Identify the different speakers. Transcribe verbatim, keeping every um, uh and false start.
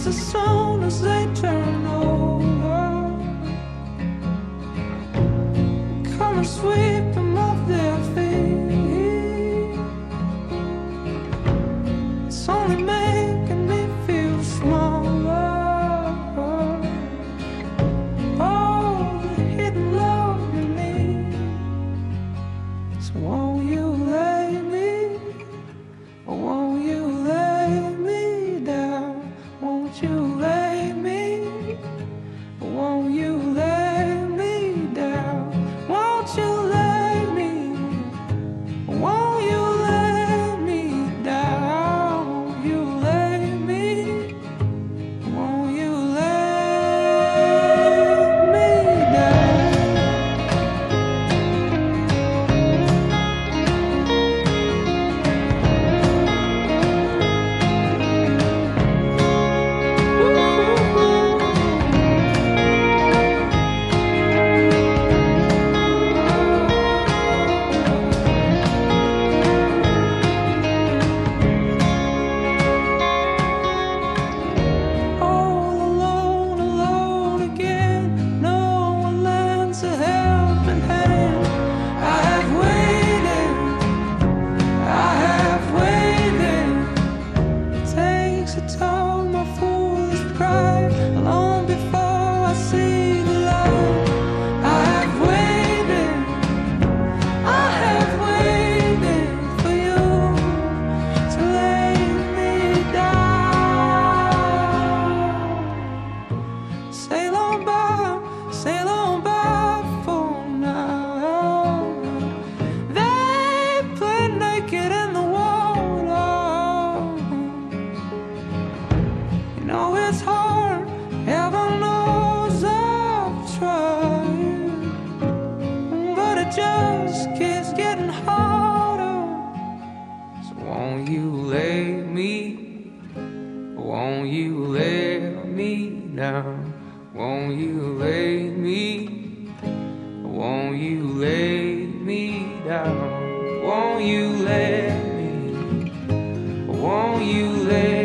Speaker 1: as soon as they turn over. Come and sweep them off their feet. It's only making me feel smaller. Oh, the hidden love in me. So won't you lay me, or won't you lay me down? Won't you lay me, or won't you lay me down? Won't you lay me, or won't you lay me down? Won't you lay me, or won't you lay me down? All alone, alone again. No one lends a helping hand. I have waited, I have waited. Takes a toll, my foolish pride, long before I see the light. I have waited, I have waited for you to lay me down. Sail on by, sail on by for now. They play naked in the water. You know it's hard, heaven knows I've tried, but it just keeps getting harder. So won't you lay me, won't you lay me down? Won't you lay me, won't you lay me down? Won't you lay me, won't you lay